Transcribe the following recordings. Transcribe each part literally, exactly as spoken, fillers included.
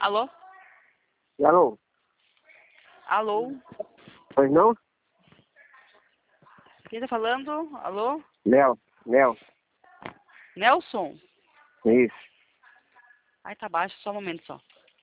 Alô? Alô? Alô? Pois não? Quem tá falando? Alô? Léo, Léo. Nelson? Isso. Ai, tá baixo, só um momento só.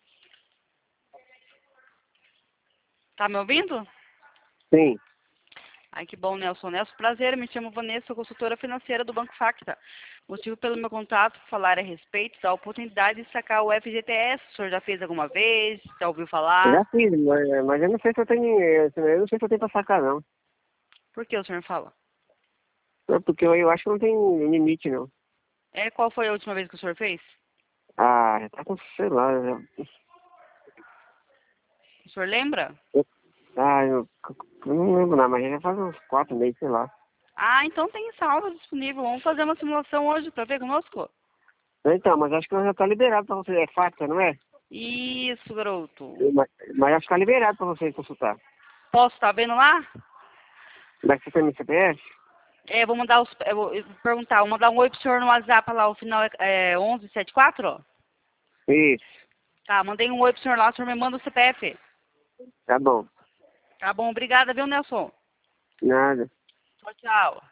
Tá me ouvindo? Sim. Ai, que bom, Nelson. Nelson, prazer, me chamo Vanessa, sou consultora financeira do Banco Facta. Motivo pelo meu contato, falar a respeito da oportunidade de sacar o F G T S. O senhor já fez alguma vez? Já ouviu Eu falar? já fiz, mas, mas eu não sei se eu tenho. Eu não sei se eu tenho pra sacar, não. Por que o senhor fala? É porque eu, eu acho que não tem limite, não. É, qual foi a última vez que o senhor fez? Ah, já tá com, sei lá. Já, O senhor lembra? eu, ah, eu, eu não lembro não, mas já faz uns quatro meses, sei lá. Ah, então tem saldo disponível. Vamos fazer uma simulação hoje pra ver conosco? Então, mas acho que já tá liberado pra você. É fato, não é? Isso, garoto. Mas, mas acho que tá liberado pra você consultar. Posso estar vendo lá? Mas você tem meu C P F? É, vou mandar os. Eu vou perguntar, vou mandar um oi pro senhor no WhatsApp lá, o final é, é onze setenta e quatro? Isso. Tá, mandei um oi pro senhor lá, o senhor me manda o C P F. Tá bom. Tá bom, obrigada, viu, Nelson? Nada. Tchau, tchau.